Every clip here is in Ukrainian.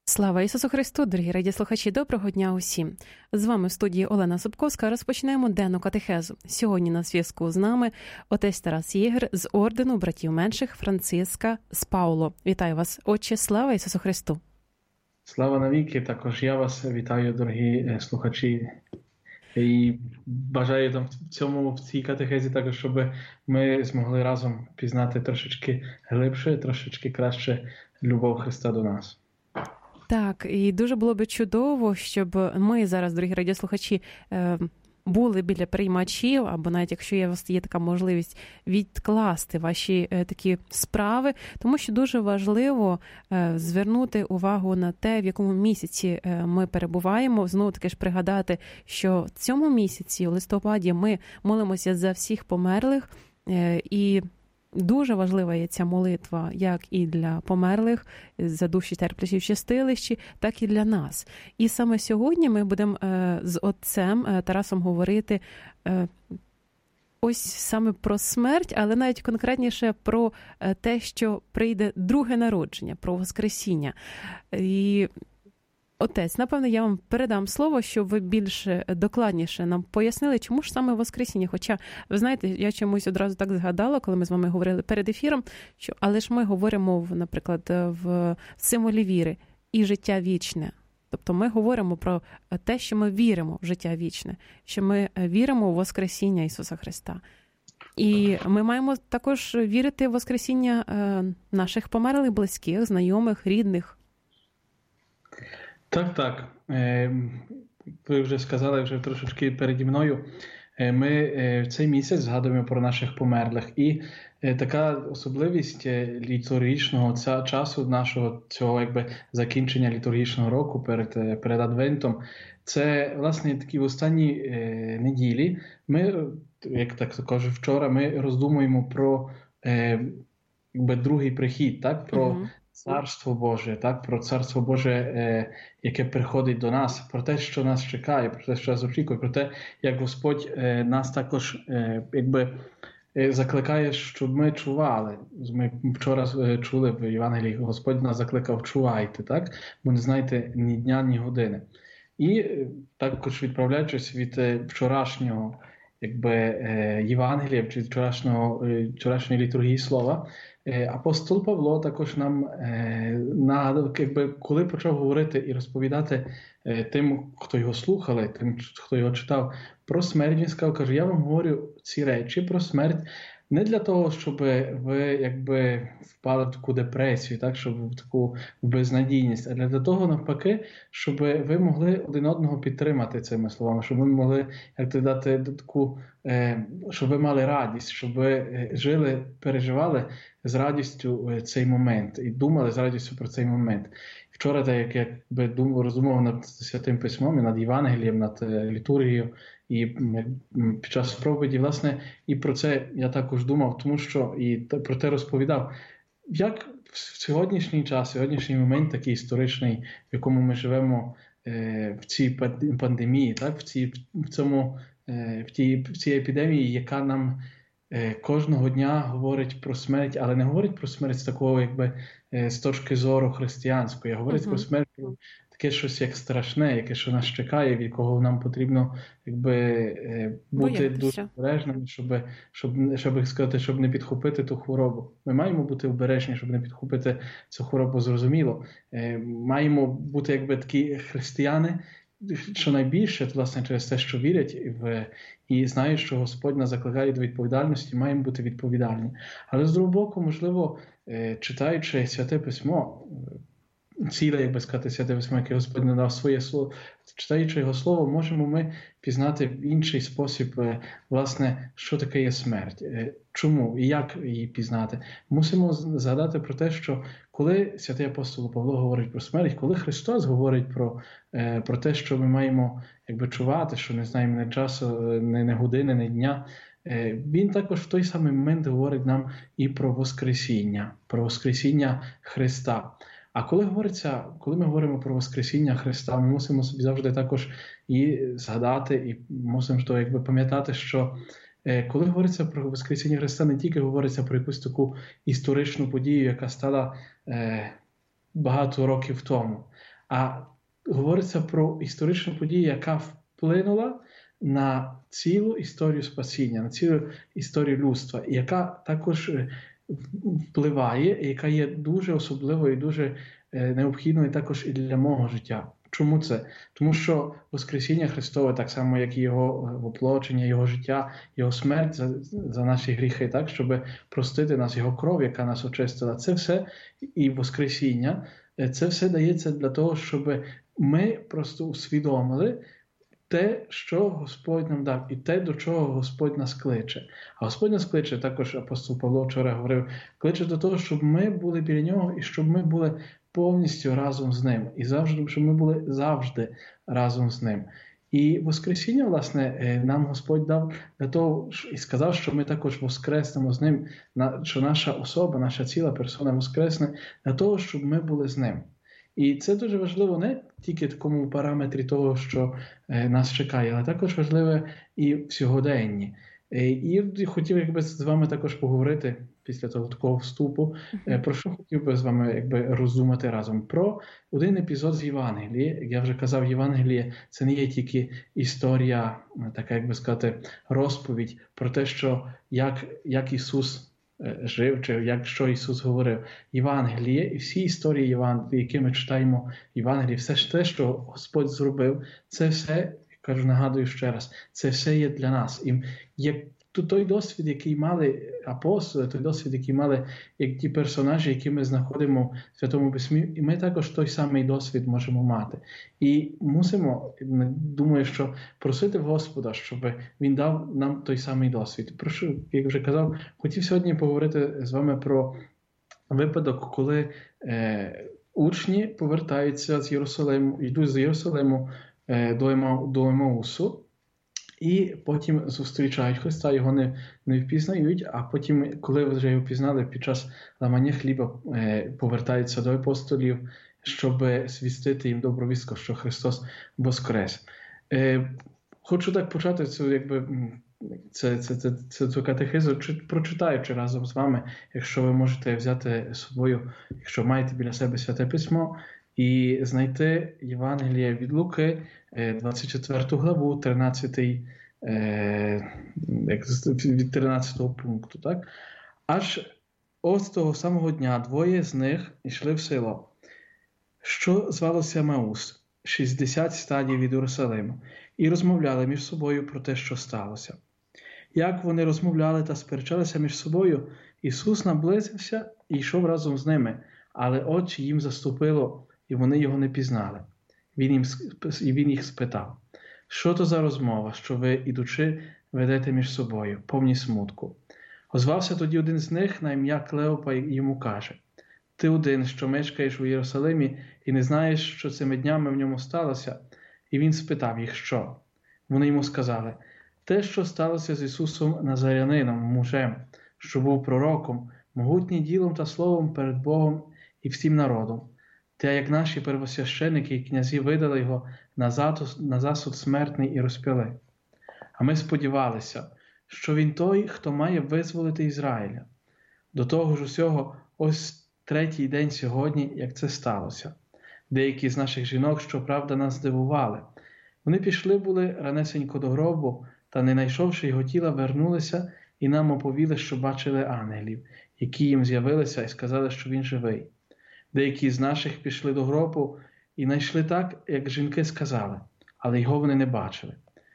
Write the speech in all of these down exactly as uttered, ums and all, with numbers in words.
Слава Ісусу Христу, дорогі радіослухачі, доброго дня усім! З вами в студії Олена Собковська розпочинаємо денну катехезу. Сьогодні на зв'язку з нами отець Тарас Єгер з ордену братів менших Франциска з Пауло. Вітаю вас, отче, слава Ісусу Христу! Слава навіки, також я вас вітаю, дорогі слухачі. І бажаю там в цьому, в цій катехезі також, щоб ми змогли разом пізнати трошечки глибше, трошечки краще любов Христа до нас. Так, і дуже було б чудово, щоб ми зараз, дорогі радіослухачі, були біля приймачів, або навіть якщо є, у вас є така можливість, відкласти ваші такі справи, тому що дуже важливо звернути увагу на те, в якому місяці ми перебуваємо. Знову таки ж пригадати, що в цьому місяці, у листопаді, ми молимося за всіх померлих, і дуже важлива є ця молитва як і для померлих, за душі терплячі в чистилищі, так і для нас. І саме сьогодні ми будемо з отцем Тарасом говорити ось саме про смерть, але навіть конкретніше про те, що прийде друге народження, про Воскресіння. І отець, напевно, я вам передам слово, щоб ви більше докладніше нам пояснили, чому ж саме Воскресіння. Хоча, ви знаєте, я чомусь одразу так згадала, коли ми з вами говорили перед ефіром, що, але ж ми говоримо, наприклад, в символі віри і життя вічне. Тобто ми говоримо про те, що ми віримо в життя вічне, що ми віримо у Воскресіння Ісуса Христа. І ми маємо також вірити в Воскресіння наших померлих близьких, знайомих, рідних. Так, так. Ви вже сказали, вже трошечки переді мною. Ми в цей місяць згадуємо про наших померлих. І така особливість літургічного часу, нашого цього якби закінчення літургічного року перед, перед Адвентом, це, власне, такі в останні неділі ми, як так кажу вчора, ми роздумуємо про якби другий прихід, так, про uh-huh. Царство Боже, так, про Царство Боже, е, яке приходить до нас, про те, що нас чекає, про те, що нас очікує, про те, як Господь е, нас також е, якби е, закликає, щоб ми чували. Ми вчора е, чули в Євангелії, Господь нас закликав: чувайте, так, бо не знаєте ні дня, ні години. І е, також відправляючись від е, вчорашнього якби е, Євангелія, чи вчорашнього, е, вчорашньої літургії слова, апостол Павло також нам е, нагадав, якби, коли почав говорити і розповідати е, тим, хто його слухали, тим, хто його читав, про смерть, він сказав, каже: я вам говорю ці речі про смерть не для того, щоб ви якби впали в таку депресію, так, щоб в таку безнадійність, а для того, навпаки, щоб ви могли один одного підтримати цими словами, щоб ви могли, як то дати таку, е, щоб ви мали радість, щоб ви жили, переживали з радістю цей момент і думали з радістю про цей момент. Вчора, так як я думав, роздумував над Святим Письмом, над Євангелієм, над літургією і під час проповіді, власне, і про це я також думав, тому що і про те розповідав. Як в сьогоднішній час, в сьогоднішній момент такий історичний, в якому ми живемо е, в цій пандемії, так, в цій, в цьому, е, в тій, в цій епідемії, яка нам кожного дня говорить про смерть, але не говорить про смерть з такого, якби, з точки зору християнської, а говорить uh-huh. про смерть, таке щось як страшне, яке що нас чекає, від кого нам потрібно, якби, бути Боятися. Дуже обережними, щоб, щоб, щоб, сказати, щоб не підхопити ту хворобу. Ми маємо бути обережні, щоб не підхопити цю хворобу, зрозуміло. Маємо бути, якби, такі християни, що найбільше, власне, через те, що вірять в, і знають, що Господь нас закликає до відповідальності, маємо бути відповідальні. Але, з другого боку, можливо, читаючи Святе Письмо, ціле, як би сказати, Святе Письмо, яке Господь надав своє слово, читаючи його слово, можемо ми пізнати в інший спосіб, власне, що таке є смерть, чому і як її пізнати. Мусимо згадати про те, що коли святий апостол Павло говорить про смерть, коли Христос говорить про, про те, що ми маємо якби чувати, що не знаємо ні часу, ні, ні години, ні дня, він також в той самий момент говорить нам і про Воскресіння, про Воскресіння Христа. А коли говориться, коли ми говоримо про Воскресіння Христа, ми мусимо собі завжди також і згадати, і мусимо то, якби, пам'ятати, що е, коли говориться про Воскресіння Христа, не тільки говориться про якусь таку історичну подію, яка стала е, багато років тому, а говориться про історичну подію, яка вплинула на цілу історію спасіння, на цілу історію людства, яка також впливає, яка є дуже особливою і дуже необхідною також і для мого життя. Чому це? Тому що Воскресіння Христове, так само, як і Його воплочення, Його життя, Його смерть за, за наші гріхи, так, щоб простити нас, Його кров, яка нас очистила, це все, і Воскресіння, це все дається для того, щоб ми просто усвідомили те, що Господь нам дав, і те, до чого Господь нас кличе. А Господь нас кличе, також апостол Павло вчора говорив, кличе до того, щоб ми були біля Нього і щоб ми були повністю разом з Ним. І завжди, щоб ми були завжди разом з Ним. І Воскресіння, власне, нам Господь дав для того, і сказав, що ми також воскреснемо з Ним, що наша особа, наша ціла персона воскресне для того, щоб ми були з Ним. І це дуже важливо не тільки в такому параметрі того, що е, нас чекає, але також важливе і в сьогоденні. Е, і хотів якби з вами також поговорити після того такого вступу, е, про що хотів би з вами якби роздумати разом. Про один епізод з Євангелії. Як я вже казав, Євангеліє – це не є тільки історія, така, як би сказати, розповідь про те, що як, як Ісус жив, чи як що Ісус говорив. Євангеліє і всі історії Євангелії, які ми читаємо в Євангелії, все ж те, що Господь зробив, це все, кажу, нагадую ще раз, це все є для нас. І як той досвід, який мали апостоли, той досвід, який мали як ті персонажі, які ми знаходимо в Святому Письмі, і ми також той самий досвід можемо мати. І мусимо, думаю, що просити в Господа, щоб Він дав нам той самий досвід. Прошу, як вже казав, хотів сьогодні поговорити з вами про випадок, коли е, учні повертаються з Єрусалиму, йдуть з Єрусалиму е, до Емаусу, і потім зустрічають Христа, його не, не впізнають, а потім, коли вже його впізнали, під час ламання хліба е, повертаються до апостолів, щоб звістити їм добру вістку, що Христос воскрес. Е, хочу так почати цю, якби, це, це, це, це, цю катехизу, прочитаючи разом з вами, якщо ви можете взяти з собою, якщо маєте біля себе Святе Письмо, і знайти Євангеліє від Луки, двадцять четверту главу, тринадцятий, від тринадцятого пункту. Так? Аж ось того самого дня двоє з них йшли в село, що звалося Емаус, шістдесят стадій від Єрусалиму, і розмовляли між собою про те, що сталося. Як вони розмовляли та сперечалися між собою, Ісус наблизився і йшов разом з ними, але очі їм заступило, і вони його не пізнали. Він, їм, і він їх спитав, що то за розмова, що ви, ідучи, ведете між собою, повні смутку. Озвався тоді один з них на ім'я Клеопа і йому каже, ти один, що мешкаєш у Єрусалимі і не знаєш, що цими днями в ньому сталося? І він спитав їх, що? Вони йому сказали, те, що сталося з Ісусом Назарянином, мужем, що був пророком, могутнім ділом та словом перед Богом і всім народом. Та як наші первосвященики і князі видали його на, затус, на засуд смертний і розп'яли. А ми сподівалися, що він той, хто має визволити Ізраїля. До того ж усього, ось третій день сьогодні, як це сталося. Деякі з наших жінок, щоправда, нас здивували. Вони пішли були ранесенько до гробу, та, не знайшовши його тіла, вернулися і нам оповіли, що бачили ангелів, які їм з'явилися і сказали, що він живий. Деякі з наших пішли до гробу і знайшли так, як жінки сказали, але його вони не бачили.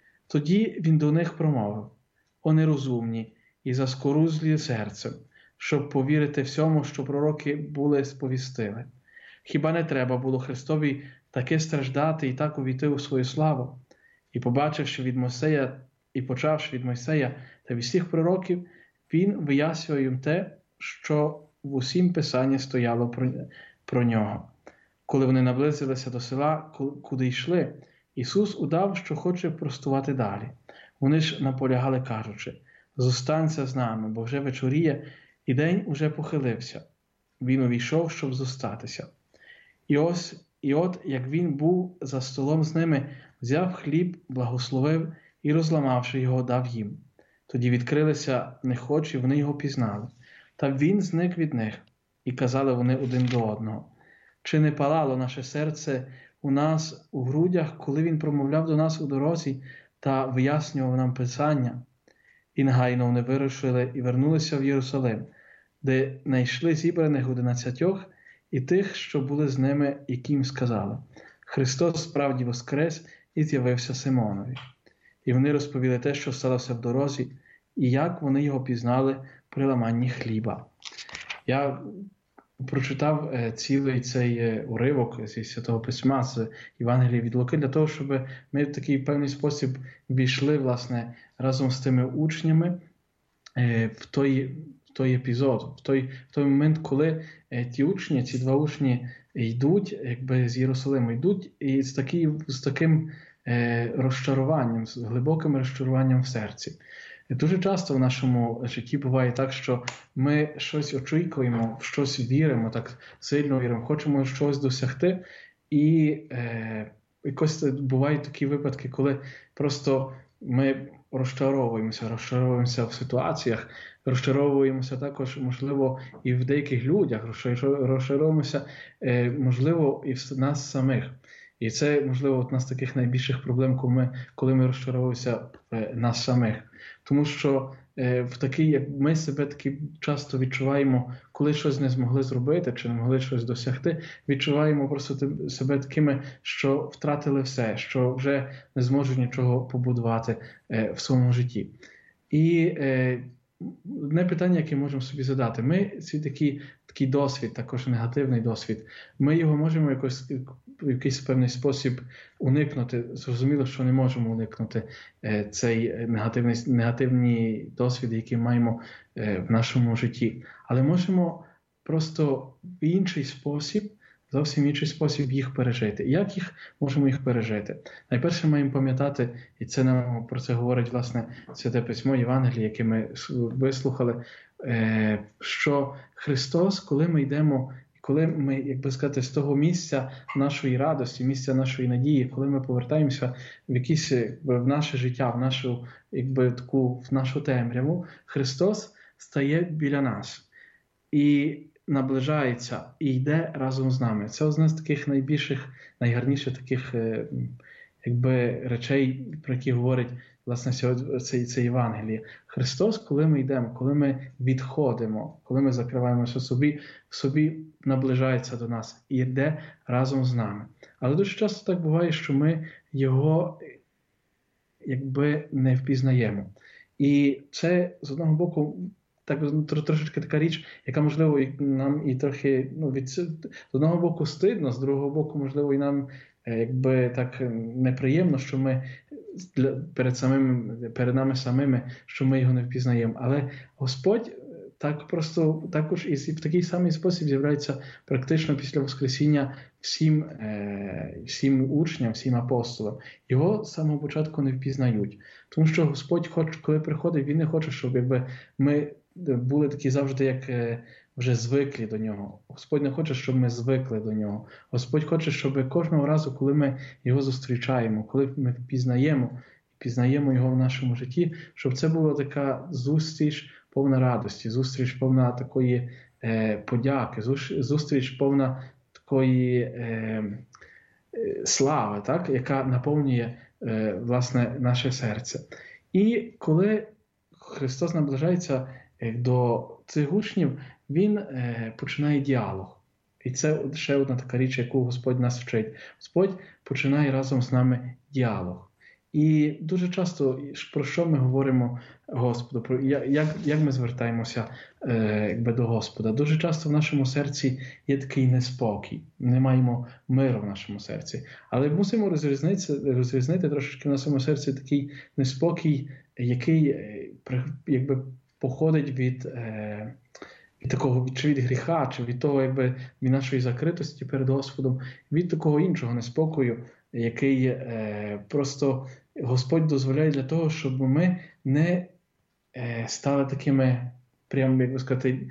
Тоді він до них промовив, о нерозумні і заскорузлі серцем, щоб повірити всьому, що пророки були сповістили. Хіба не треба було Христові таки страждати і так увійти у свою славу? І побачивши від Мойсея, і почавши від Мойсея та від всіх пророків, він вияснює їм те, що в усім Писанні стояло про, про нього. Коли вони наблизилися до села, куди йшли, Ісус удав, що хоче простувати далі. Вони ж наполягали, кажучи, зостанься з нами, бо вже вечоріє, і день уже похилився. Він увійшов, щоб зостатися. І ось, і от, як він був за столом з ними, взяв хліб, благословив і, розламавши його, дав їм. Тоді відкрилися в них очі, вони його пізнали. Та він зник від них, і казали вони один до одного, Чи не палало наше серце у нас у грудях, коли він промовляв до нас у дорозі та вияснював нам Писання? І негайно вони вирушили і вернулися в Єрусалим, де знайшли зібраних одинадцятьох і тих, що були з ними, яким сказали: Христос справді воскрес і з'явився Симонові. І вони розповіли те, що сталося в дорозі, і як вони його пізнали при ламанні хліба. Я прочитав е, цілий цей е, уривок зі Святого Письма, з Євангелія від Луки, для того, щоб ми в такий певний спосіб війшли, власне, разом з тими учнями е, в той, в той епізод, в той, в той момент, коли е, ті учні, ці два учні йдуть, якби з Єрусалиму, йдуть і з, такі, з таким е, розчаруванням, з глибоким розчаруванням в серці. Дуже часто в нашому житті буває так, що ми щось очікуємо, в щось віримо, так сильно віримо, хочемо щось досягти, і е, якось бувають такі випадки, коли просто ми розчаровуємося, розчаровуємося в ситуаціях, розчаровуємося також, можливо, і в деяких людях, розчаровуємося, е, можливо, і в нас самих. І це, можливо, одна з таких найбільших проблем, коли ми, коли ми розчаровуємося в нас самих. Тому що е, в такий, як ми себе таки часто відчуваємо, коли щось не змогли зробити, чи не могли щось досягти, відчуваємо просто себе такими, що втратили все, що вже не зможуть нічого побудувати е, в своєму житті. І е, одне питання, яке можемо собі задати. Ми цей такий, такий досвід, також негативний досвід, ми його можемо якось в якийсь певний спосіб уникнути. Зрозуміло, що не можемо уникнути е, цей негативний, негативний досвід, який маємо е, в нашому житті. Але можемо просто в інший спосіб, зовсім інший спосіб їх пережити. Як їх можемо їх пережити? Найперше маємо пам'ятати, і це нам про це говорить, власне, Святе Письмо, Євангеліє, яке ми вислухали, е, що Христос, коли ми йдемо, коли ми, як би сказати, з того місця нашої радості, місця нашої надії, коли ми повертаємося в якісь, в наше життя, в нашу, якби, таку, в нашу темряву, Христос стає біля нас і наближається, і йде разом з нами. Це одна з таких найбільших, найгарніших таких, якби, речей, про які говорить, власне, це, це Євангеліє. Христос, коли ми йдемо, коли ми відходимо, коли ми закриваємося собі, собі наближається до нас і йде разом з нами. Але дуже часто так буває, що ми його, якби, не впізнаємо. І це, з одного боку, так, трошечки така річ, яка, можливо, нам і трохи, ну, від, з одного боку стидно, з другого боку, можливо, і нам, якби, так неприємно, що ми перед самим, перед нами самими, що ми його не впізнаємо. Але Господь так просто, також і в такий самий спосіб з'являється практично після Воскресіння всім, всім учням, всім апостолам. Його з самого початку не впізнають. Тому що Господь, коли приходить, Він не хоче, щоб, якби, ми були такі завжди, як вже звиклі до нього. Господь не хоче, щоб ми звикли до нього. Господь хоче, щоб кожного разу, коли ми його зустрічаємо, коли ми пізнаємо, пізнаємо його в нашому житті, щоб це була така зустріч повна радості, зустріч повна такої е, подяки, зустріч повна такої е, е, слави, так, яка наповнює, е, власне, наше серце. І коли Христос наближається до цих учнів, Він е, починає діалог. І це ще одна така річ, яку Господь нас вчить. Господь починає разом з нами діалог. І дуже часто, про що ми говоримо Господу, про як, як ми звертаємося е, якби, до Господа. Дуже часто в нашому серці є такий неспокій, не маємо миру в нашому серці. Але мусимо розрізнити, розрізнити трошечки в нашому серці такий неспокій, який, якби, походить від, е, від такого, чи від гріха, чи від того, якби, від нашої закритості перед Господом, від такого іншого неспокою, який е, просто Господь дозволяє для того, щоб ми не е, стали такими, прямо, як би сказати,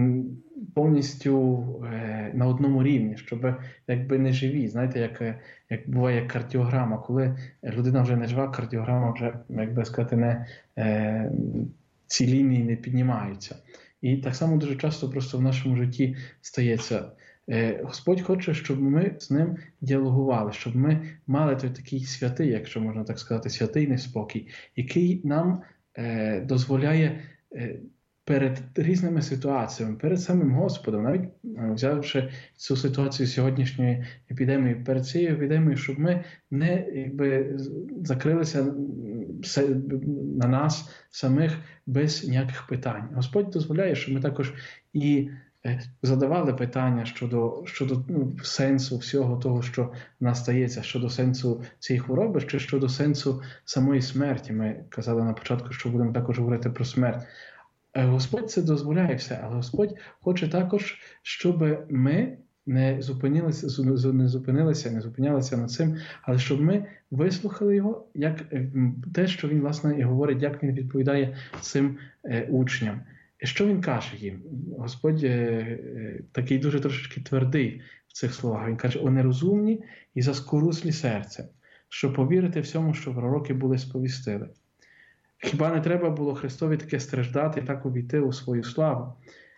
повністю е, на одному рівні, щоб, якби, не живі. Знаєте, як, як буває кардіограма, коли людина вже не жива, кардіограма вже, як би сказати, не, е, ці лінії не піднімаються. І так само дуже часто просто в нашому житті стається. Господь хоче, щоб ми з ним діалогували, щоб ми мали той такий святий, якщо можна так сказати, святий неспокій, який нам дозволяє перед різними ситуаціями, перед самим Господом, навіть взявши цю ситуацію сьогоднішньої епідемії, перед цією епідемією, щоб ми не якби, закрилися на нас самих без ніяких питань. Господь дозволяє, щоб ми також і задавали питання щодо, щодо ну, сенсу всього того, що в нас стається, щодо сенсу цієї хвороби, чи щодо сенсу самої смерті. Ми казали на початку, що будемо також говорити про смерть. Господь це дозволяє все, але Господь хоче також, щоб ми не зупинилися, не зупинилися, не зупинялися над цим, але щоб ми вислухали його, як те, що він, власне, і говорить, як він відповідає цим учням. Що він каже їм? Господь такий дуже трошечки твердий в цих словах. Він каже: «О нерозумні і заскорузлі серцем, що повірите всьому, що пророки були сповістили». Хіба не треба було Христові таке страждати і так увійти у свою славу?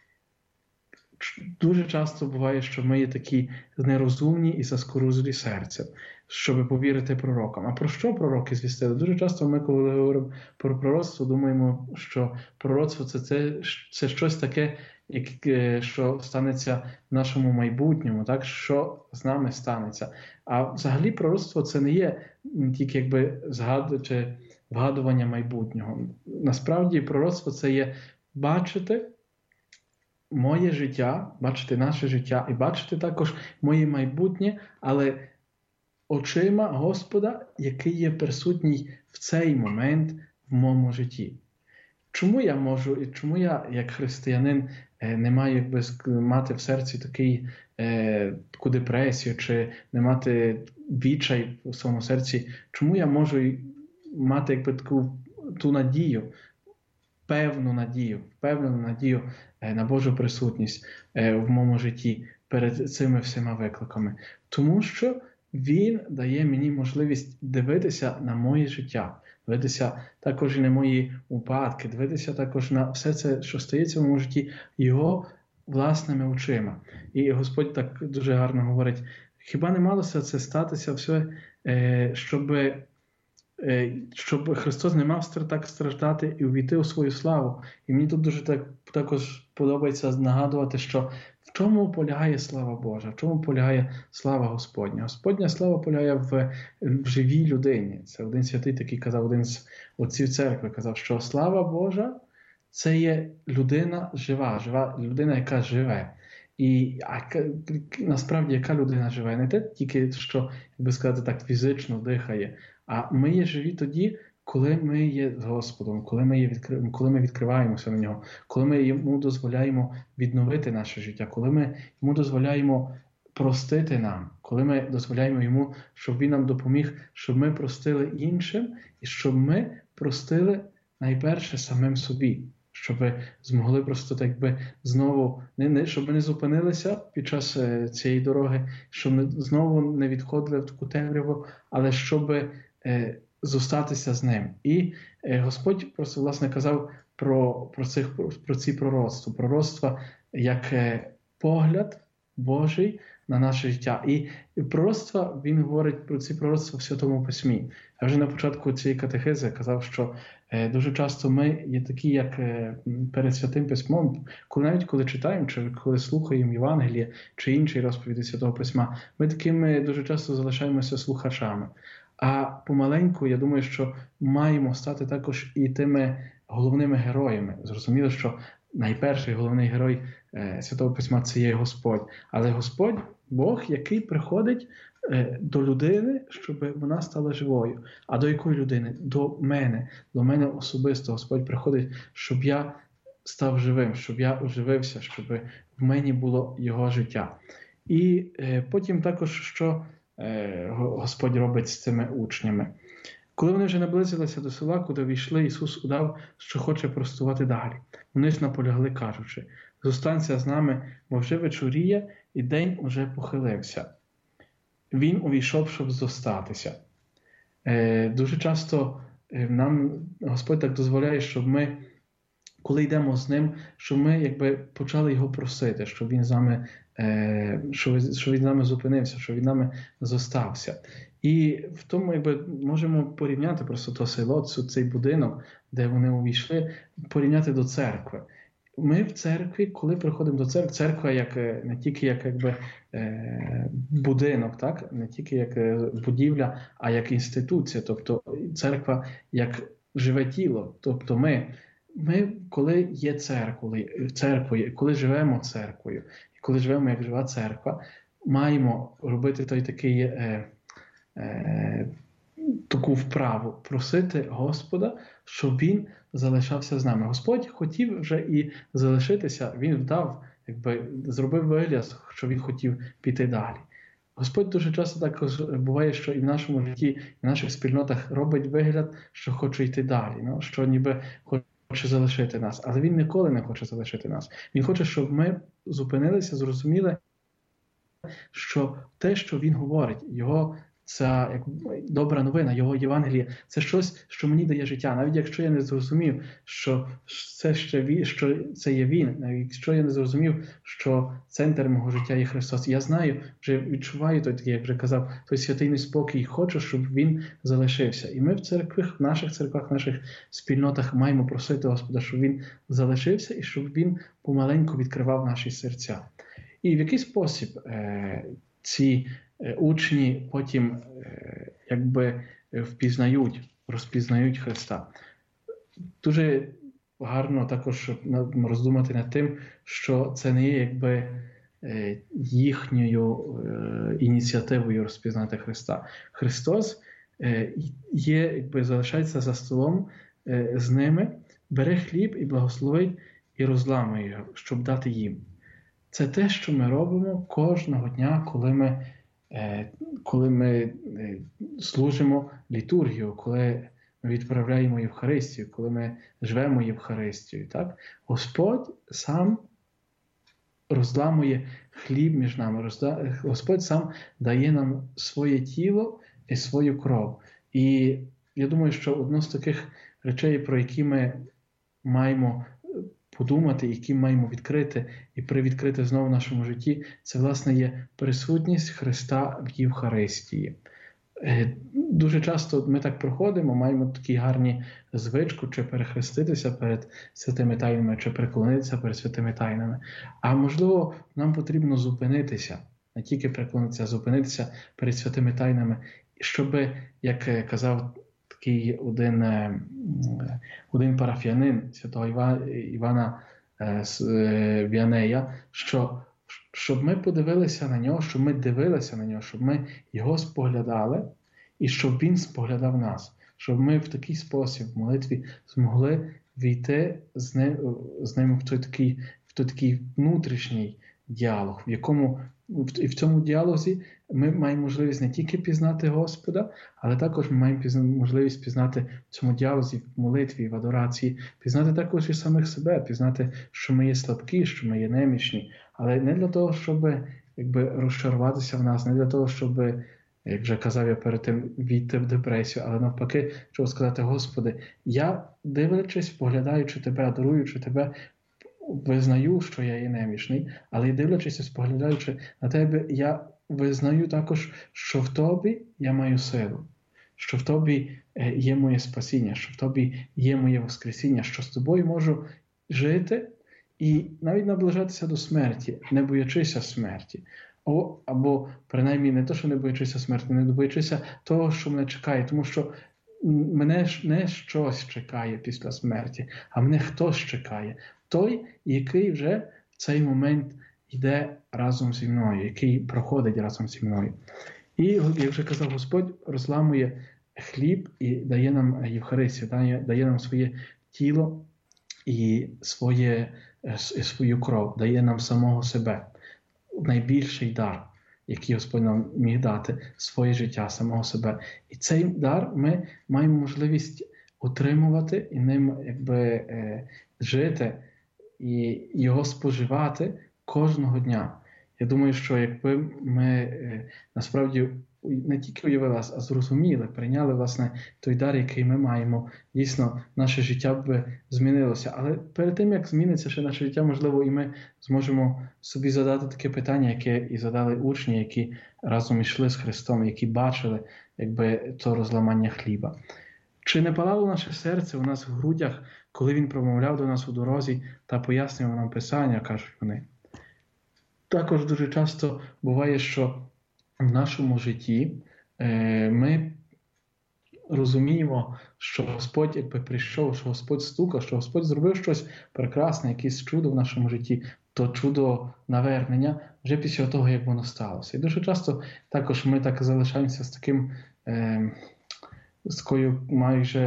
Дуже часто буває, що ми є такі нерозумні і заскорузлі серцем, щоб повірити пророкам. А про що пророки звістили? Дуже часто ми, коли говоримо про пророцтво, думаємо, що пророцтво це, це, це щось таке, яке, що станеться в нашому майбутньому, так? Що з нами станеться. А взагалі пророцтво це не є тільки якби згад... чи вгадування майбутнього. Насправді пророцтво це є бачити моє життя, бачити наше життя і бачити також моє майбутнє, але очима Господа, який є присутній в цей момент в моєму житті. Чому я можу, і чому я, як християнин, не маю якби, мати в серці такий, е, таку депресію, чи не мати відчай в своєму серці? Чому я можу мати якби, таку ту надію, певну надію, впевнену надію на Божу присутність в моєму житті перед цими всіма викликами? Тому що Він дає мені можливість дивитися на моє життя, дивитися також і на мої упадки, дивитися також на все це, що стається в моєму житті, його власними очима. І Господь так дуже гарно говорить: хіба не малося це статися все, щоб, щоб Христос не мав так страждати і увійти у свою славу? І мені тут дуже так, також подобається нагадувати, що в чому полягає слава Божа, в чому полягає слава Господня? Господня слава полягає в, в живій людині. Це один святий такий казав, один з отців церкви казав, що слава Божа – це є людина жива, жива людина, яка живе. І а, насправді, яка людина живе? Не те тільки, що, як би сказати так, фізично дихає, а ми є живі тоді, коли ми є з Господом, коли ми, є відкри... коли ми відкриваємося на Нього, коли ми Йому дозволяємо відновити наше життя, коли ми Йому дозволяємо простити нам, коли ми дозволяємо Йому, щоб Він нам допоміг, щоб ми простили іншим і щоб ми простили найперше самим собі, щоб змогли просто так би знову, не, не, щоб ми не зупинилися під час е, цієї дороги, щоб ми знову не відходили в таку темряву, але щоб е, зостатися з ним. І е, Господь просто, власне, казав про, про, цих, про, про ці пророцтва. Пророцтва як е, погляд Божий на наше життя. І пророцтва, він говорить про ці пророцтва в Святому Письмі. Я вже на початку цієї катехези казав, що е, дуже часто ми є такі, як е, перед Святим Письмом, коли навіть коли читаємо, чи коли слухаємо Євангелія, чи інші розповіді Святого Письма, ми такими дуже часто залишаємося слухачами. А помаленьку, я думаю, що маємо стати також і тими головними героями. Зрозуміло, що найперший головний герой е, Святого Письма – це є Господь. Але Господь – Бог, який приходить е, до людини, щоб вона стала живою. А до якої людини? До мене. До мене особисто Господь приходить, щоб я став живим, щоб я оживився, щоб в мені було Його життя. І е, потім також, що е, Господь робить з цими учнями. Коли вони вже наблизилися до села, куди війшли, Ісус удав, що хоче простувати далі. Вони ж наполягли, кажучи: «Зостанься з нами, бо вже вечоріє, і день уже похилився». Він увійшов, щоб зостатися. Е, дуже часто нам Господь так дозволяє, щоб ми, коли йдемо з Ним, щоб ми якби почали Його просити, щоб Він з нами що він з нами зупинився, що він нами зостався. І в тому, якби, можемо порівняти просто то село, цей будинок, де вони увійшли, порівняти до церкви. Ми в церкві, коли приходимо до церкви, церква як, не тільки як якби, будинок, так? Не тільки як будівля, а як інституція. Тобто церква як живе тіло. Тобто ми, ми коли є церквою, церквою, коли живемо церквою, і коли живемо як жива церква, маємо робити той такий, е, е, таку вправу, просити Господа, щоб Він залишався з нами. Господь хотів вже і залишитися, Він вдав, якби зробив вигляд, що Він хотів піти далі. Господь дуже часто також буває, що і в нашому житті, і в наших спільнотах робить вигляд, що хоче йти далі, ну, що ніби хоче залишити нас. Але Він ніколи не хоче залишити нас. Він хоче, щоб ми зупинилися, зрозуміли, що те, що Він говорить, Його ця як, добра новина, Його Євангеліє, це щось, що мені дає життя. Навіть якщо я не зрозумів, що це, ще він, що це є Він, навіть якщо я не зрозумів, що центр мого життя є Христос, я знаю, вже відчуваю той такий, як вже казав, той святий неспокій, хочу, щоб Він залишився. І ми в церквах, в наших церквах, в наших спільнотах маємо просити Господа, щоб Він залишився і щоб Він помаленьку відкривав наші серця. І в який спосіб е, ці е, учні потім е, якби впізнають, розпізнають Христа. Дуже гарно також роздумати над тим, що це не є якби е, їхньою е, ініціативою розпізнати Христа. Христос е, є, якби залишається за столом е, з ними, бере хліб і благословить і розламує його, щоб дати їм. Це те, що ми робимо кожного дня, коли ми, коли ми служимо літургію, коли ми відправляємо Євхаристію, коли ми живемо Євхаристію. Так? Господь сам розламує хліб між нами, Господь сам дає нам своє тіло і свою кров. І я думаю, що одно з таких речей, про які ми маємо подумати, які маємо відкрити і привідкрити знову в нашому житті, це, власне, є присутність Христа в Євхаристії. Дуже часто ми так проходимо, маємо такі гарні звичку, чи перехреститися перед святими тайнами, чи преклонитися перед святими тайнами. А можливо, нам потрібно зупинитися, не тільки преклонитися, а зупинитися перед святими тайнами, щоб, як казав такий один, один парафіянин святого Івана Віанея, що щоб ми подивилися на нього, щоб ми дивилися на нього, щоб ми його споглядали і щоб він споглядав нас, щоб ми в такий спосіб в молитві змогли війти з ним, з ним в той такий, в той такий внутрішній діалог, в якому і в цьому діалозі ми маємо можливість не тільки пізнати Господа, але також ми маємо можливість пізнати в цьому діалозі, в молитві, в адорації, пізнати також і самих себе, пізнати, що ми є слабкі, що ми є немічні, але не для того, щоб якби розчаруватися в нас, не для того, щоб, як вже казав я перед тим, війти в депресію, але навпаки, щоб сказати: Господи, я, дивлячись, поглядаючи Тебе, адоруючи Тебе, визнаю, що я є немічний, але й дивлячись і споглядаючи на Тебе, я визнаю також, що в Тобі я маю силу, що в Тобі є моє спасіння, що в Тобі є моє воскресіння, що з Тобою можу жити і навіть наближатися до смерті, не боячися смерті. О, або, принаймні, не то, що не боячися смерті, не боячися того, що мене чекає, тому що мене не щось чекає після смерті, а мене хтось чекає. Той, який вже в цей момент йде разом зі мною, який проходить разом зі мною. І, як вже казав, Господь розламує хліб і дає нам Євхаристію, дає, дає нам своє тіло і своє, свою кров, дає нам самого себе. Найбільший дар, який Господь нам міг дати, своє життя, самого себе. І цей дар ми маємо можливість отримувати і ним якби е, жити, і його споживати кожного дня. Я думаю, що якби ми е, насправді не тільки уявили, а зрозуміли, прийняли, власне, той дар, який ми маємо, дійсно, наше життя б змінилося. Але перед тим, як зміниться ще наше життя, можливо, і ми зможемо собі задати таке питання, яке і задали учні, які разом йшли з Христом, які бачили, якби, то розламання хліба. Чи не палало наше серце у нас в грудях, коли Він промовляв до нас у дорозі та пояснював нам Писання, кажуть вони. Також дуже часто буває, що в нашому житті е, ми розуміємо, що Господь якби прийшов, що Господь стукав, що Господь зробив щось прекрасне, якесь чудо в нашому житті, то чудо навернення вже після того, як воно сталося. І дуже часто також ми так залишаємося з таким, е, з такою майже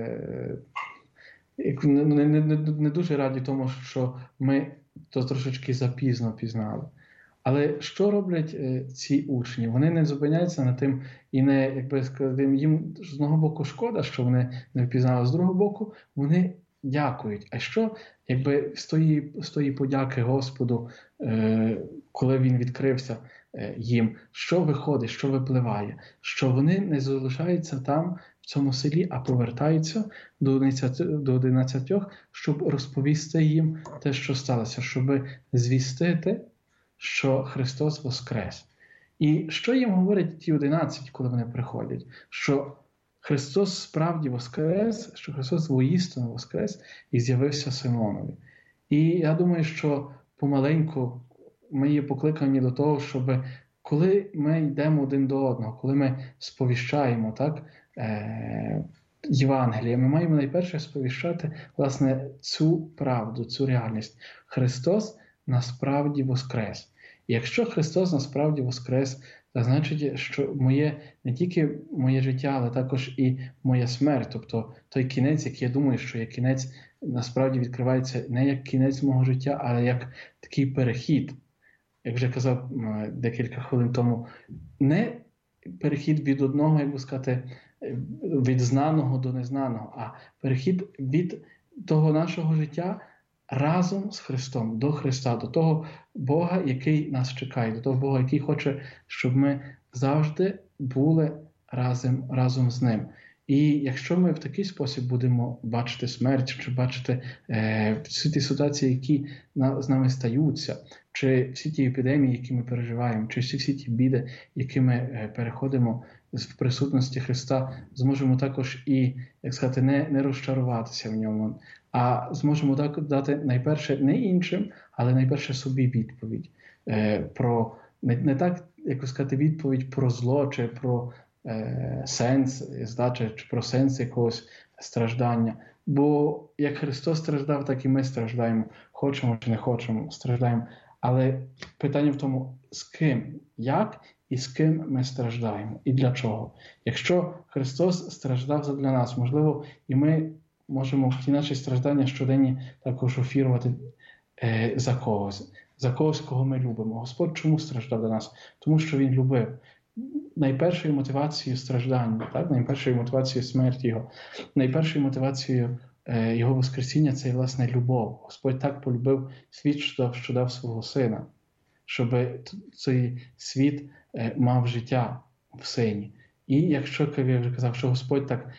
е, не, не, не, не дуже раді тому, що ми то трошечки запізно пізнали. Але що роблять е, ці учні? Вони не зупиняються на тим і не, якби сказати, їм з одного боку шкода, що вони не впізнали, з другого боку вони дякують. А що, якби з тої, з тої подяки Господу, е, коли Він відкрився е, їм, що виходить, що випливає? Що вони не залишаються там, в цьому селі, а повертаються до одинадцятьох, щоб розповісти їм те, що сталося, щоб звістити, що Христос воскрес. І що їм говорять ті одинадцять, коли вони приходять? Що Христос справді воскрес, що Христос воістину воскрес і з'явився Симонові. І я думаю, що помаленьку ми є покликані до того, щоб коли ми йдемо один до одного, коли ми сповіщаємо, так, е- Євангеліє, ми маємо найперше сповіщати, власне, цю правду, цю реальність. Христос насправді воскрес. І якщо Христос насправді воскрес, це значить, що моє, не тільки моє життя, але також і моя смерть, тобто той кінець, який я думаю, що є кінець, насправді відкривається не як кінець мого життя, але як такий перехід. Як вже казав декілька хвилин тому, не перехід від одного, як би сказати, від знаного до незнаного, а перехід від того нашого життя разом з Христом, до Христа, до того Бога, який нас чекає, до того Бога, який хоче, щоб ми завжди були разом, разом з Ним. І якщо ми в такий спосіб будемо бачити смерть, чи бачити е, всі ті ситуації, які на, з нами стаються, чи всі ті епідемії, які ми переживаємо, чи всі, всі ті біди, які ми е, переходимо в присутності Христа, зможемо також і, як сказати, не, не розчаруватися в ньому, а зможемо так дати найперше не іншим, але найперше собі відповідь. Е, про, не, не так, як сказати, відповідь про зло, чи про е, сенс здачі, чи про сенс якогось страждання. Бо як Христос страждав, так і ми страждаємо. Хочемо чи не хочемо, страждаємо. Але питання в тому, з ким, як і з ким ми страждаємо, і для чого. Якщо Христос страждав задля нас, можливо, і ми можемо в ті наші страждання щоденні також офірувати е, за когось, за когось, кого ми любимо. Господь чому страждав для нас? Тому що Він любив. Найпершою мотивацією страждання, так? Найпершою мотивацією смерті Його, найпершою мотивацією е, Його воскресіння – це, власне, любов. Господь так полюбив світ, що дав, що дав свого Сина, щоб цей світ е, мав життя в Сині. І якщо, як я вже казав, що Господь так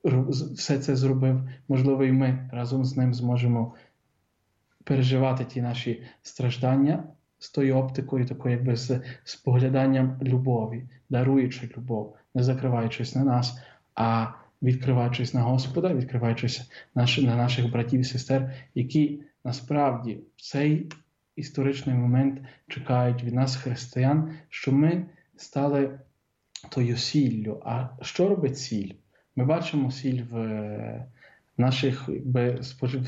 все це зробив, можливо, і ми разом з Ним зможемо переживати ті наші страждання з тою оптикою, такою, якби з спогляданням любові, даруючи любов, не закриваючись на нас, а відкриваючись на Господа, відкриваючись на наших братів і сестер, які насправді в цей історичний момент чекають від нас, християн, що ми стали тою сіллю. А що робить сіль? Ми бачимо сіль в наших, якби,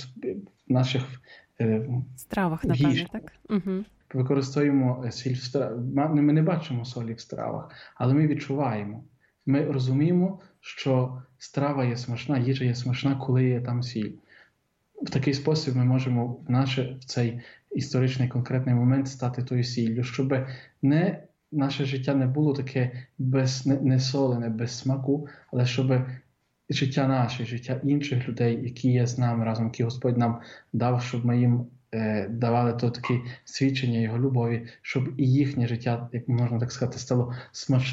в наших е, стравах, напевно, так? Угу. Використовуємо сіль в стравах. Ми не бачимо солі в стравах, але ми відчуваємо. Ми розуміємо, що страва є смачна, їжа є смачна, коли є там сіль. В такий спосіб ми можемо в, наше, в цей історичний конкретний момент стати тою сіллю, щоб не, наше життя не було таке без, не, не солене, без смаку, але щоб життя наше, життя інших людей, які є з нами разом, які Господь нам дав, щоб ми їм е, давали то таке свідчення Його любові, щоб і їхнє життя, як можна так сказати, стало смачним.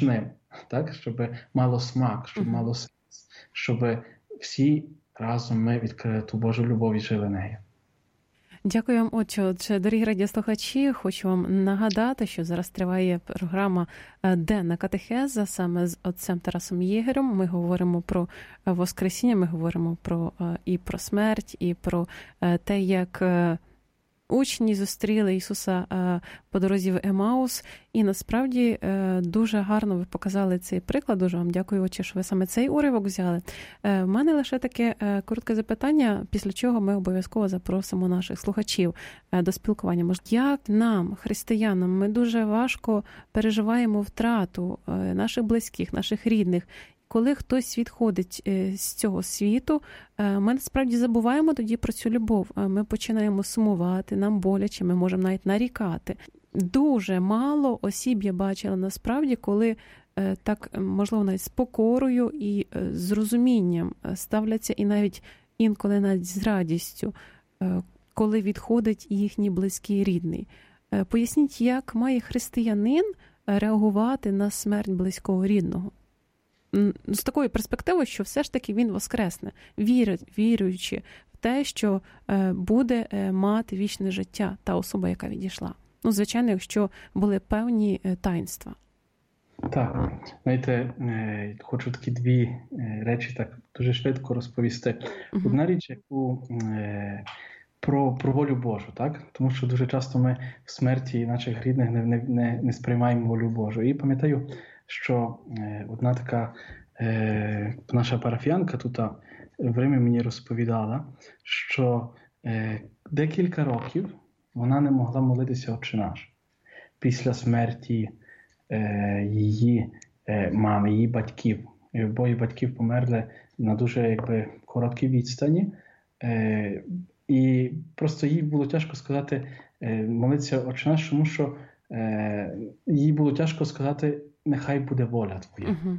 так? Щоб мало смак, щоб Мгм. мало сенс, щоб всі разом ми відкрили ту Божу любов і жили нею. Дякую вам, отче. Отже, дорогі радіослухачі, хочу вам нагадати, що зараз триває програма «Денна катехеза» саме з отцем Тарасом Єгерем. Ми говоримо про Воскресіння, ми говоримо про і про смерть, і про те, як учні зустріли Ісуса по дорозі в Емаус. І насправді дуже гарно ви показали цей приклад. Дуже вам дякую, отче, що ви саме цей уривок взяли. В мене лише таке коротке запитання, після чого ми обов'язково запросимо наших слухачів до спілкування. Може, як нам, християнам, ми дуже важко переживаємо втрату наших близьких, наших рідних. Коли хтось відходить з цього світу, ми насправді забуваємо тоді про цю любов. Ми починаємо сумувати, нам боляче, ми можемо навіть нарікати. Дуже мало осіб я бачила насправді, коли так, можливо, навіть з покорою і з розумінням ставляться, і навіть інколи навіть з радістю, коли відходить їхній близький рідний. Поясніть, як має християнин реагувати на смерть близького рідного? З такою перспективою, що все ж таки він воскресне, віруючи в те, що буде мати вічне життя та особа, яка відійшла. Ну, звичайно, якщо були певні таїнства. Так, знаєте, хочу такі дві речі так дуже швидко розповісти. Uh-huh. Одна річ, яку про, про волю Божу, так? Тому що дуже часто ми в смерті наших рідних не, не, не сприймаємо волю Божу. І пам'ятаю, що е, одна така е, наша парафіянка тут в Римі мені розповідала, що е, декілька років вона не могла молитися «Отче наш» після смерті е, її е, мами, її батьків. І обоє батьків померли на дуже якби, короткій відстані. Е, і просто їй було тяжко сказати, е, молитися «Отче наш», тому що е, їй було тяжко сказати «Нехай буде воля твоя». Uh-huh.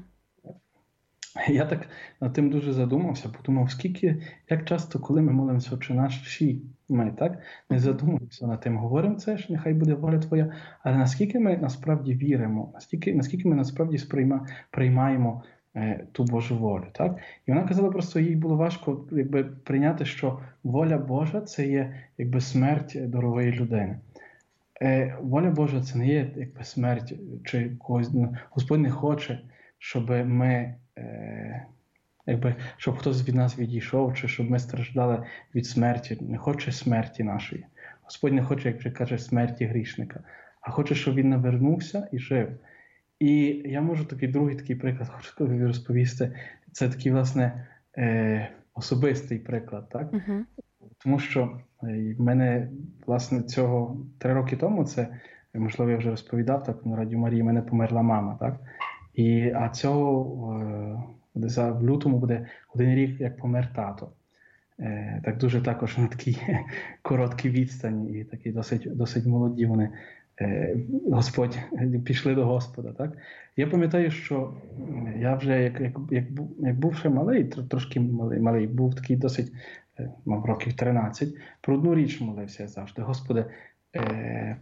Я так над тим дуже задумався, подумав, скільки, як часто, коли ми молимося «Отче наш», всі ми, так, не задумуємося над тим, говоримо це ж, нехай буде воля твоя, але наскільки ми насправді віримо, наскільки, наскільки ми насправді сприйма, приймаємо е, ту Божу волю, так? І вона казала, просто їй було важко якби, прийняти, що воля Божа – це є якби смерть дорогої людини. Е, воля Божа – це не є якби смерть, чи когось, Господь не хоче, щоб ми, е, якби, щоб хтось від нас відійшов, чи щоб ми страждали від смерті. Не хоче смерті нашої. Господь не хоче, як вже каже, смерті грішника, а хоче, щоб він навернувся і жив. І я можу такий другий такий приклад хочу розповісти. Це такий, власне, е, особистий приклад, так? Uh-huh. Тому що в мене, власне, цього три роки тому, це, можливо, я вже розповідав, так, на Радіо Марії, в мене померла мама, так? І, а цього, десь в лютому буде один рік, як помер тато. Е, так дуже також на такій короткій відстані і такі досить, досить молоді вони, е, Господь, пішли до Господа, так? Я пам'ятаю, що я вже, як, як, як, як був ще малий, трошки малий, малий, був такий досить, мав років тринадцять, про одну річ молився завжди. Господи, е,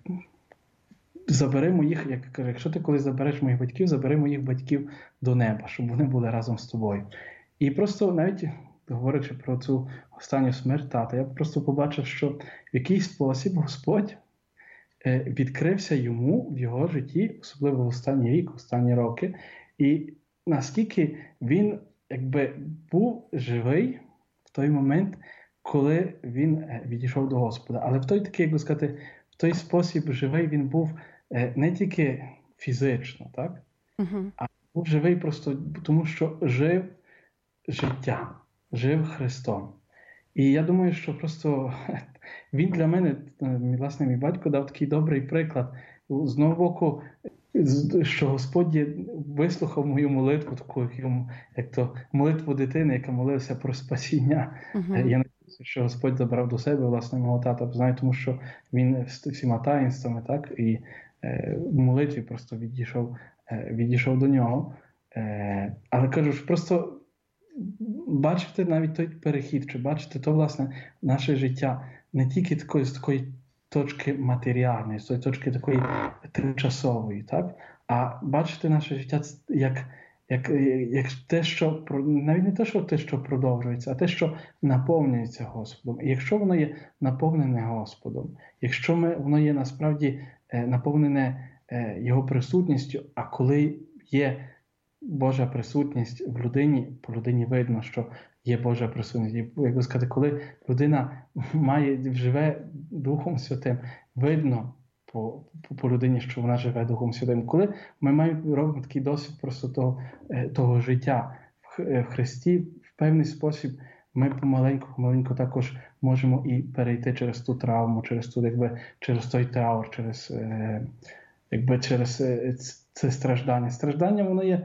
забери моїх, як каже, якщо ти колись забереш моїх батьків, забери моїх батьків до неба, щоб вони були разом з тобою. І просто навіть говорячи про цю останню смерть тата, я просто побачив, що в якийсь спосіб Господь е, відкрився йому в його житті, особливо в останній рік, в останні роки, і наскільки він якби був живий в той момент, коли він відійшов до Господа. Але в той такий, як би сказати, в той спосіб живий він був не тільки фізично, так? Uh-huh. А був живий просто тому, що жив життя, жив Христом. І я думаю, що просто він для мене, власне, мій батько дав такий добрий приклад. З одного боку, що Господь вислухав мою молитву, таку, як то молитву дитини, яка молилася про спасіння. Uh-huh. Я надіюся, що Господь забрав до себе, власне, мого тата, знаю, тому що він всіма таїнствами, так, і е, в молитві просто відійшов, е, відійшов до нього. Е, але кажу, що просто бачите навіть той перехід, чи бачите то, власне, наше життя не тільки такої, з такої точки матеріальної, з тої точки такої тимчасової, так? А бачити наше життя як, як, як те, що навіть не те, що те, що продовжується, а те, що наповнюється Господом. І якщо воно є наповнене Господом, якщо ми, воно є насправді наповнене Його присутністю, а коли є Божа присутність в людині, по людині видно, що є Божа присутність. І, як би сказати, коли людина має, живе Духом Святим, видно по, по, по людині, що вона живе Духом Святим. Коли ми маємо, робимо такий досвід просто того, того життя в Христі, в певний спосіб ми помаленьку-помаленьку також можемо і перейти через ту травму, через, ту, якби, через той траур, через, якби, через це страждання. Страждання, воно є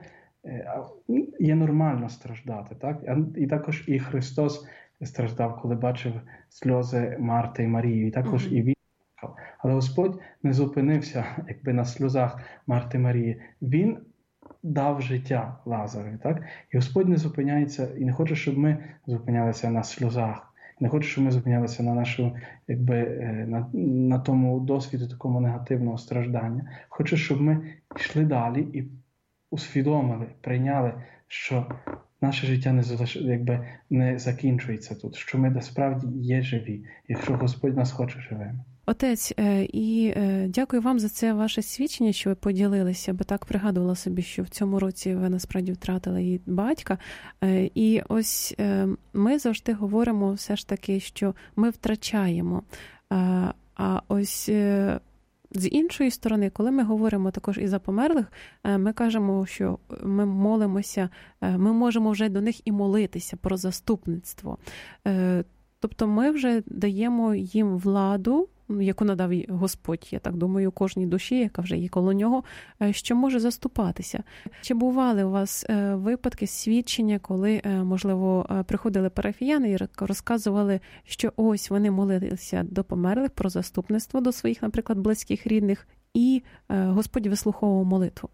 Є нормально страждати, так? І також і Христос страждав, коли бачив сльози Марти і Марії, і також mm-hmm. і він. Але Господь не зупинився, якби на сльозах Марти і Марії. Він дав життя Лазареві, так? І Господь не зупиняється, і не хоче, щоб ми зупинялися на сльозах. Не хоче, щоб ми зупинялися на нашому, якби, на, на тому досвіду такому негативного страждання. Хоче, щоб ми йшли далі і усвідомили, прийняли, що наше життя не, якби, не закінчується тут, що ми насправді є живі, якщо Господь нас хоче живими. Отець, і дякую вам за це ваше свідчення, що ви поділилися, бо так пригадувала собі, що в цьому році ви насправді втратили і батька. І ось ми завжди говоримо все ж таки, що ми втрачаємо. А ось з іншої сторони, коли ми говоримо також і за померлих, ми кажемо, що ми молимося, ми можемо вже до них і молитися про заступництво. Тобто ми вже даємо їм владу, яку надав Господь, я так думаю, кожній душі, яка вже є коло нього, що може заступатися. Чи бували у вас випадки, свідчення, коли, можливо, приходили парафіяни і розказували, що ось вони молилися до померлих про заступництво до своїх, наприклад, близьких, рідних, і Господь вислуховував молитву?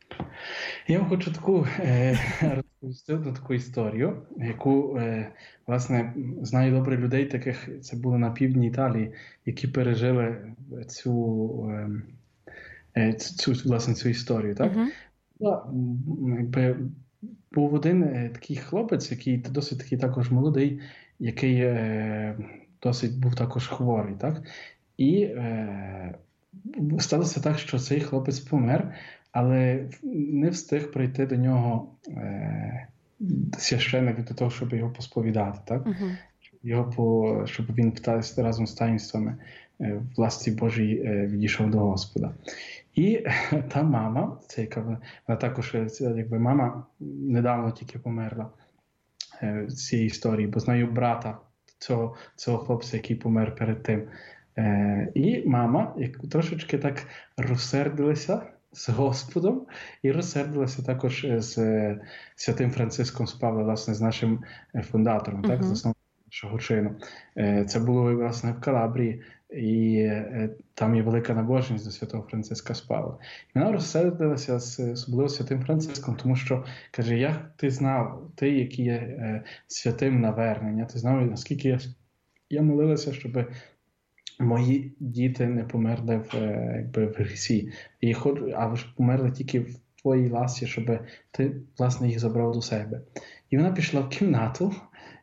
Я вам хочу таку е, розповісти таку історію, яку, е, власне, знаю добре людей, таких, це було на півдні Італії, які пережили цю, е, цю, власне, цю історію. Так? Uh-huh. Якби, був один е, такий хлопець, який досить такий також молодий, який е, досить був також хворий. Так? І е, сталося так, що цей хлопець помер, але не встиг прийти до нього е, священник для того, щоб його посповідати, так? Uh-huh. Його по, щоб він разом з таїнствами е, в власті Божій е, відійшов до Господа. І та мама, це яка вона, вона також, якби мама недавно тільки померла е, з цієї історії, бо знаю брата цього, цього хлопця, який помер перед тим. Е, і мама як, трошечки так розсердилася з Господом і розсердилася також з святим Франциском з Павла, власне, з нашим фундатором, uh-huh. так, засновником нашого чину. Це було, власне, в Калабрії, і там є велика набожність до святого Франциска з Павла. І вона розсердилася з особливо святим Франциском, тому що, каже, як ти знав, ти, який є святим навернення, ти знав, наскільки я, я молилася, щоб мої діти не померли в, якби, в грісі, і хоч, а померли тільки в твоїй ласі, щоб ти, власне, їх забрав до себе. І вона пішла в кімнату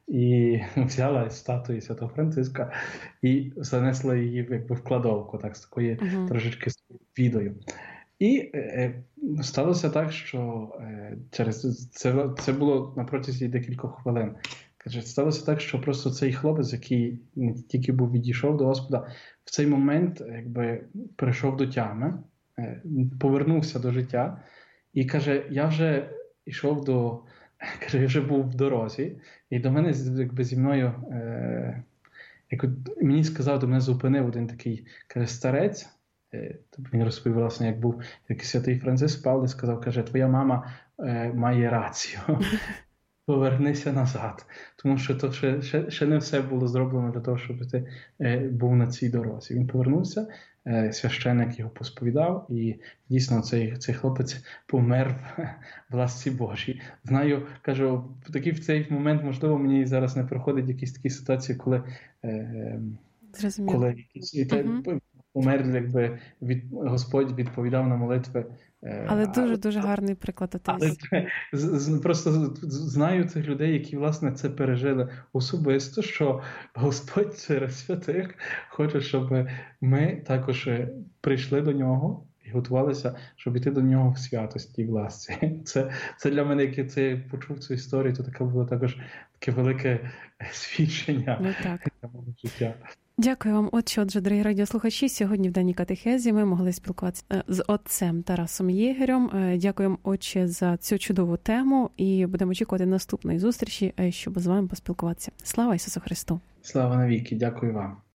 і взяла статую святого Франциска і занесла її, якби, в кладовку, так, з такою uh-huh. трошечки відою. І е, сталося так, що е, через це, це було на протязі декількох хвилин. Каже, сталося так, що просто цей хлопець, який не тільки був відійшов до Господа, в цей момент, якби, прийшов до тями, повернувся до життя і каже, я вже йшов до, каже, я вже був в дорозі, і до мене, якби, зі мною, е, як мені сказав, до мене зупинив один такий, каже, старець, е, він розповів, власне, як був, як святий Франциск Павло сказав, каже, твоя мама е, має рацію. Повернися назад, тому що то ще, ще, ще не все було зроблено для того, щоб ти е, був на цій дорозі. Він повернувся, е, священик його посповідав, і дійсно цей, цей хлопець помер в ласці Божій. Знаю, кажу, такий в цей момент, можливо, мені зараз не приходять якісь такі ситуації, коли, е, коли якісь, uh-huh. помер, якби від, Господь відповідав на молитви Але дуже-дуже гарний приклад отець. Але просто знаю цих людей, які, власне, це пережили особисто, що Господь через святих хоче, щоб ми також прийшли до нього і готувалися, щоб йти до нього в святості і в ласці. Це, це для мене, як я почув цю історію, то таке було також таке велике свідчення ну, так. для мого життя. Дякую вам, отче. Отже, дорогі радіослухачі, сьогодні в Денній катехезі ми могли спілкуватися з отцем Тарасом Єгерем. Дякуємо, отче, за цю чудову тему і будемо очікувати наступної зустрічі, щоб з вами поспілкуватися. Слава Ісусу Христу! Слава навіки! Дякую вам!